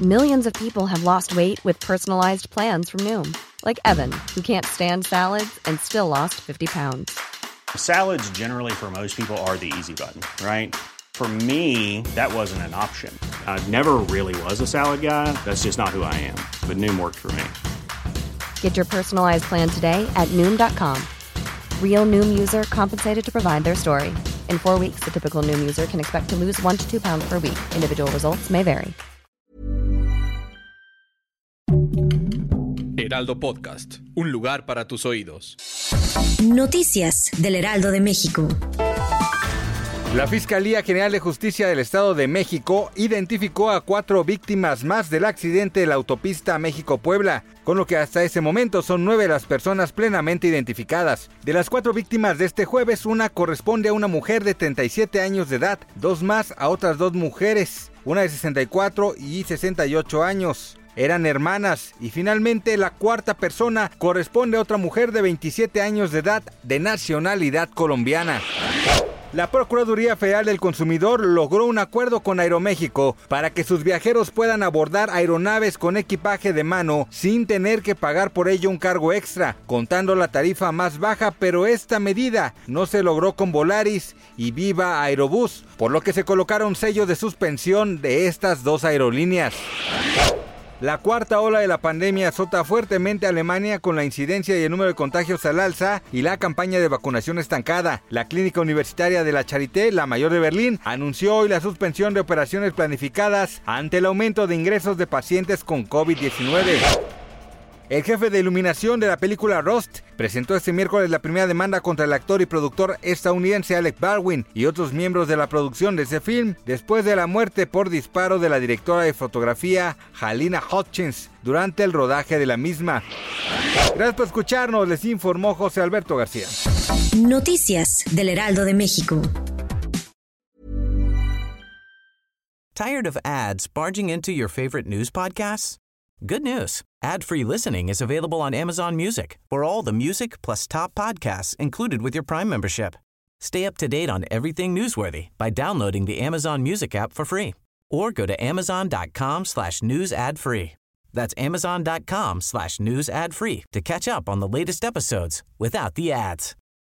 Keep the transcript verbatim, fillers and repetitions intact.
Millions of people have lost weight with personalized plans from Noom. Like Evan, who can't stand salads and still lost fifty pounds. Salads generally for most people are the easy button, right? For me, that wasn't an option. I never really was a salad guy. That's just not who I am. But Noom worked for me. Get your personalized plan today at Noom dot com. Real Noom user compensated to provide their story. In four weeks, the typical Noom user can expect to lose one to two pounds per week. Individual results may vary. Heraldo Podcast, un lugar para tus oídos. Noticias del Heraldo de México. La Fiscalía General de Justicia del Estado de México identificó a cuatro víctimas más del accidente de la autopista México-Puebla, con lo que hasta ese momento son nueve las personas plenamente identificadas. De las cuatro víctimas de este jueves, una corresponde a una mujer de treinta y siete años de edad, dos más a otras dos mujeres, una de sesenta y cuatro y sesenta y ocho años. Eran hermanas, y finalmente la cuarta persona corresponde a otra mujer de veintisiete años de edad de nacionalidad colombiana. La Procuraduría Federal del Consumidor logró un acuerdo con Aeroméxico para que sus viajeros puedan abordar aeronaves con equipaje de mano sin tener que pagar por ello un cargo extra, contando la tarifa más baja, pero esta medida no se logró con Volaris y Viva Aerobús, por lo que se colocaron sellos de suspensión de estas dos aerolíneas. La cuarta ola de la pandemia azota fuertemente a Alemania con la incidencia y el número de contagios al alza y la campaña de vacunación estancada. La Clínica Universitaria de la Charité, la mayor de Berlín, anunció hoy la suspensión de operaciones planificadas ante el aumento de ingresos de pacientes con COVID diecinueve. El jefe de iluminación de la película Rust presentó este miércoles la primera demanda contra el actor y productor estadounidense Alec Baldwin y otros miembros de la producción de ese film después de la muerte por disparo de la directora de fotografía Halyna Hutchins durante el rodaje de la misma. Gracias por escucharnos, les informó José Alberto García. Noticias del Heraldo de México. Tired of ads barging into your favorite news podcasts? Good news. Ad-free listening is available on Amazon Music for all the music plus top podcasts included with your Prime membership. Stay up to date on everything newsworthy by downloading the Amazon Music app for free or go to amazon.com slash news ad free. That's amazon.com slash news ad free to catch up on the latest episodes without the ads.